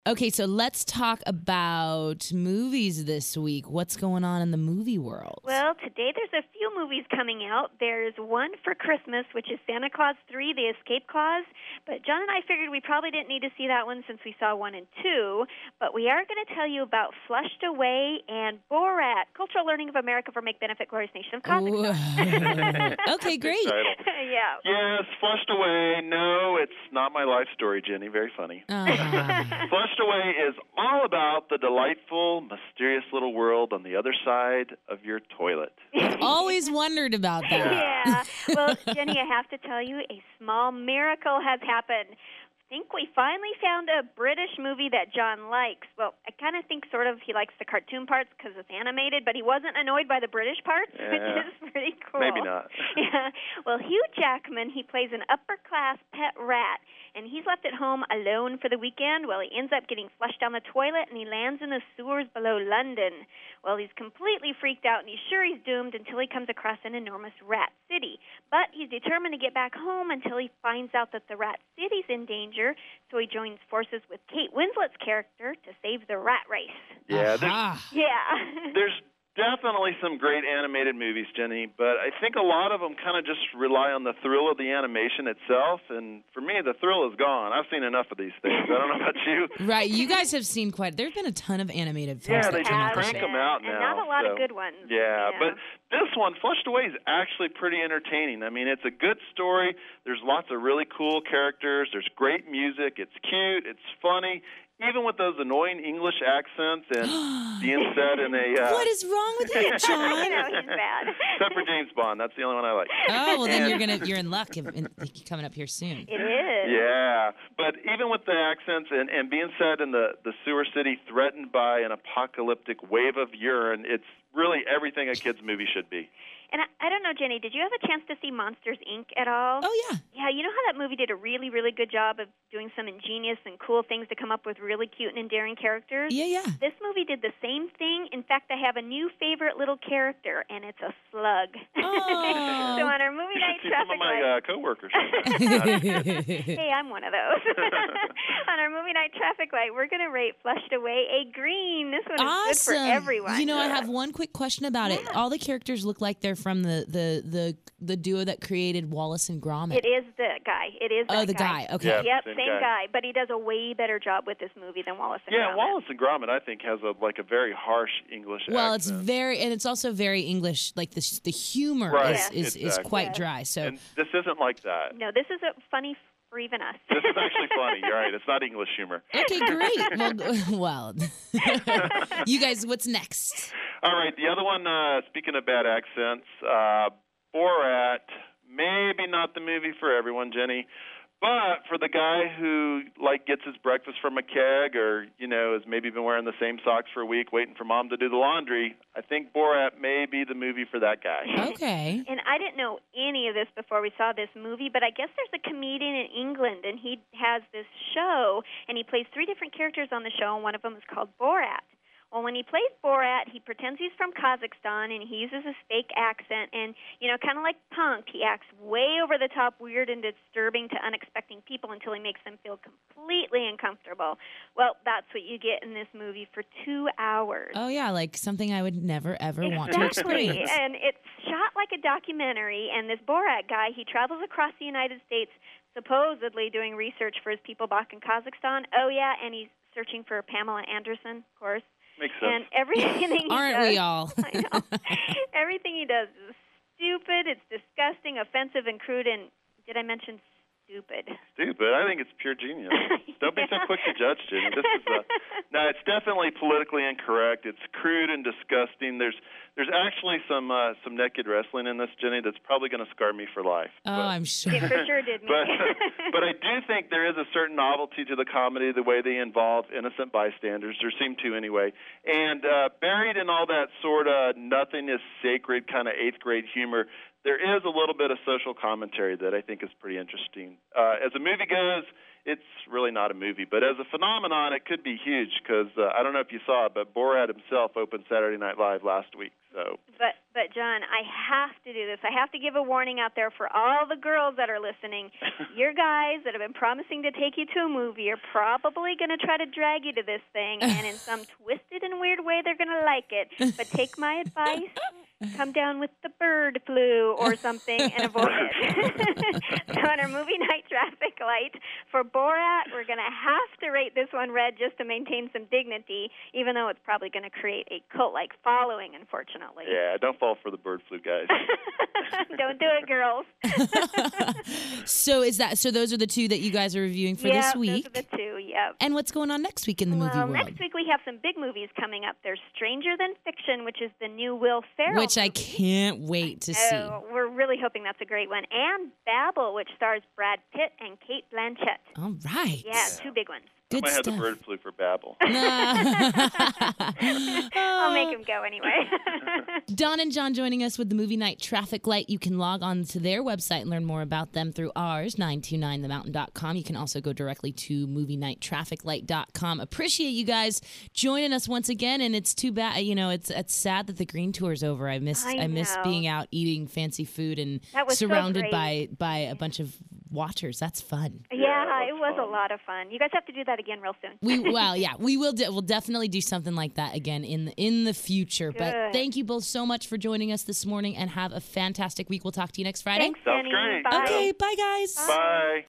Okay, so let's talk about movies this week. What's going on in the movie world? Well, today there's a few movies coming out. There's one for Christmas, which is Santa Claus 3, The Escape Clause. But John and I figured we probably didn't need to see that one since we saw 1 and 2. But we are going to tell you about Flushed Away and Borat, Cultural Learning of America for Make Benefit Glorious Nation of Kazakhstan. Okay, great. Yeah. Yes, Flushed Away. No, it's not my life story, Jenny. Very funny. Flushed Away is all about the delightful, mysterious little world on the other side of your toilet. I've always wondered about that. Yeah. Well, Jenny, I have to tell you, a small miracle has happened. I think we finally found a British movie that John likes. Well, I kind of think sort of he likes the cartoon parts because it's animated, but he wasn't annoyed by the British parts, which is pretty cool. Maybe not. Yeah. Well, Hugh Jackman, he plays an upper-class pet rat, and he's left at home alone for the weekend. Well, he ends up getting flushed down the toilet, and he lands in the sewers below London. Well, he's completely freaked out, and he's sure he's doomed until he comes across an enormous rat city. But he's determined to get back home until he finds out that the rat city's in danger. So he joins forces with Kate Winslet's character to save the rat race. Yeah, Yeah. there's definitely some great animated movies, Jenny, but I think a lot of them kind of just rely on the thrill of the animation itself, and for me, the thrill is gone. I've seen enough of these things. I don't know about you. Right, you guys have seen there's been a ton of animated films Yeah, that they come out this crank year. them out And now. not a lot of good ones. Yeah, but this one, Flushed Away, is actually pretty entertaining. I mean, it's a good story. There's lots of really cool characters. There's great music. It's cute. It's funny. Even with those annoying English accents and being said in a... What is wrong with you, John? I know, he's bad. Except for James Bond. That's the only one I like. Oh, well, then you're in luck coming up here soon. It is. Yeah, but even with the accents and being said in the sewer city threatened by an apocalyptic wave of urine, it's really everything a kid's movie should be. And I don't know, Jenny, did you have a chance to see Monsters, Inc. at all? Oh, yeah. Yeah, you know how that movie did a really, really good job of doing some ingenious and cool things to come up with really cute and endearing characters? Yeah. This movie did the same thing. In fact, I have a new favorite little character, and it's a slug. Oh. So on our movie You night should see some traffic of my light... coworkers. Hey, I'm one of those. On our movie night traffic light, we're going to rate Flushed Away a green. This one is good for everyone. You know, I have one quick question about it. All the characters look like they're from the duo that created Wallace and Gromit. It is the guy. It is the guy. Okay. Yeah, Yep, same same guy. But he does a way better job with this movie than Wallace and Gromit. Yeah, Wallace and Gromit, I think, has a very harsh English Well, accent. it's also very English. Like the humor Right, is exactly. quite dry. So And this isn't like that. No, this is funny for even us. This is actually funny. You're right. It's not English humor. okay, great. Well, you guys, what's next? All right, the other one, speaking of bad accents, Borat, maybe not the movie for everyone, Jenny, but for the guy who gets his breakfast from a keg or, has maybe been wearing the same socks for a week waiting for mom to do the laundry, I think Borat may be the movie for that guy. Okay. And I didn't know any of this before we saw this movie, but I guess there's a comedian in England, and he has this show, and he plays 3 different characters on the show, and one of them is called Borat. Well, when he plays Borat, he pretends he's from Kazakhstan, and he uses a fake accent, and, kind of like Punk, he acts way over the top, weird, and disturbing to unexpecting people until he makes them feel completely uncomfortable. Well, that's what you get in this movie for 2 hours. Oh, yeah, like something I would never, ever want to experience. And it's shot like a documentary, and this Borat guy, he travels across the United States supposedly doing research for his people back in Kazakhstan. Oh, yeah, and he's searching for Pamela Anderson, of course. Makes sense. And everything he Aren't does, we all? I know. Everything he does is stupid, it's disgusting, offensive, and crude, and did I mention stupid? Stupid. I think it's pure genius. Don't be so quick to judge, Jenny. This is no, it's definitely politically incorrect. It's crude and disgusting. There's actually some naked wrestling in this, Jenny, that's probably going to scar me for life. Oh, I'm sure. It for sure did me. But I do think there is a certain novelty to the comedy, the way they involve innocent bystanders. There seem to anyway. And buried in all that sort of nothing is sacred kind of 8th grade humor, there is a little bit of social commentary that I think is pretty interesting. As a movie goes, it's really not a movie. But as a phenomenon, it could be huge because I don't know if you saw it, but Borat himself opened Saturday Night Live last week. So. But John, I have to do this. I have to give a warning out there for all the girls that are listening. Your guys that have been promising to take you to a movie are probably going to try to drag you to this thing, and in some twisted and weird way, they're going to like it. But take my advice. Come down with the bird flu or something and avoid it. So on our movie night traffic light, for Borat, we're going to have to rate this one red just to maintain some dignity, even though it's probably going to create a cult-like following, unfortunately. Yeah, don't fall for the bird flu, guys. Don't do it, girls. So those are the two that you guys are reviewing for this week? Those are the two, yep. And what's going on next week in the movie world? Next week we have some big movies coming up. There's Stranger Than Fiction, which is the new Will Ferrell Which I can't wait to see. We're really hoping that's a great one. And Babel, which stars Brad Pitt and Cate Blanchett. All right. Yeah, two big ones. Good I might stuff. have the bird flu for Babel. I'll make him go anyway. Don and John joining us with the Movie Night Traffic Light. You can log on to their website and learn more about them through ours, 929themountain.com. You can also go directly to movienighttrafficlight.com. Appreciate you guys joining us once again, and it's too bad, it's sad that the green tour's over. I miss being out eating fancy food and surrounded by a bunch of watchers. That's fun. Yeah, it was a lot of fun. You guys have to do that again real soon. We will. We'll definitely do something like that again in the future. Good. But thank you both so much for joining us this morning, and have a fantastic week. We'll talk to you next Friday. Thanks, Sounds Jenny. great. Bye. Okay, bye guys. Bye.